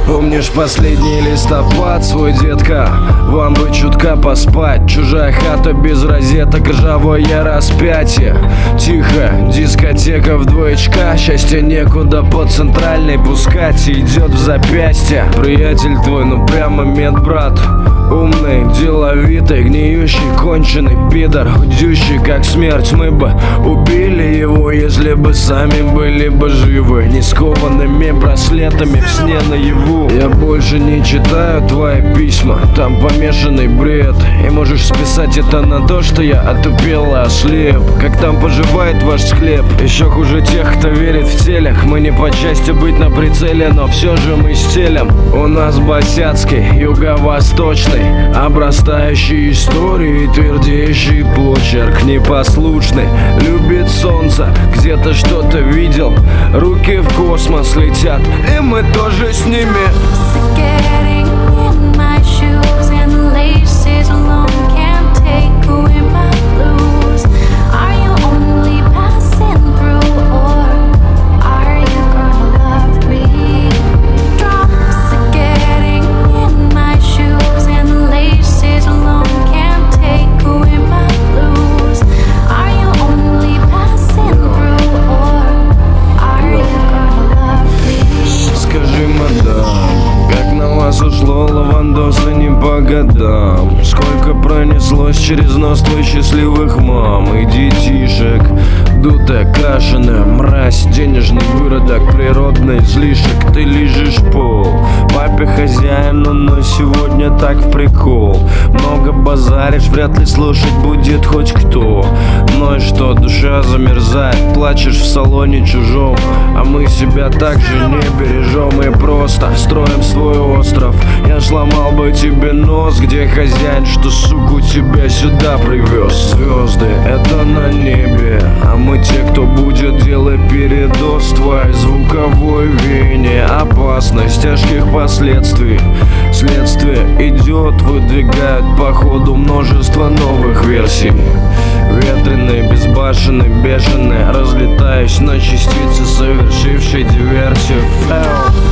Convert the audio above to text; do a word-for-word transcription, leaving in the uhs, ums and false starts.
Помнишь последний листопад свой, детка? Вам бы чутка поспать. Чужая хата без розеток, ржавое распятие. Тихо, дискотека в двоечка. Счастья некуда по центральной пускать. Идет в запястье. Приятель твой, ну прямо медбрат. Умный, деловитый, гниющий, конченый пидор, худющий как смерть. Мы бы убили его, если бы сами были бы живы, не скованными браслетами в сне наяву. Я больше не читаю твои письма, там помешанный бред. И можешь списать это на то, что я отупел и ослеп. Как там поживает ваш склеп? Еще хуже тех, кто верит в телях. Мы не по части быть на прицеле, но все же мы стелем. У нас босяцкий, юго-восточный, обрастающий историей, твердейший почерк, непослушный, любит солнце, где-то что-то видел. Руки в космос летят, и мы тоже с ними. Ушло лавандоса не по годам. Сколько пронеслось через нос твой счастливых мам и детишек. Дутая, крашеная мразь, денежный выродок, природный излишек. Ты лижешь пол, папе хозяину, но сегодня так в прикол. Много базаришь, вряд ли слушать будет хоть кто. Ну и что, душа замерзает, плачешь в салоне чужом. А мы себя так же не бережем и просто строим свой остров. Я сломал бы тебе нос, где хозяин, что суку тебя сюда привез. Звезды — это на небе, а мы те, кто будет делать передоз твоей звуковой вене. Опасность тяжких последствий. Следствие идет, выдвигают по ходу множество новых версий. Ветреные, безбашенные, бешеные, разлетаясь на частицы, совершившие диверсию.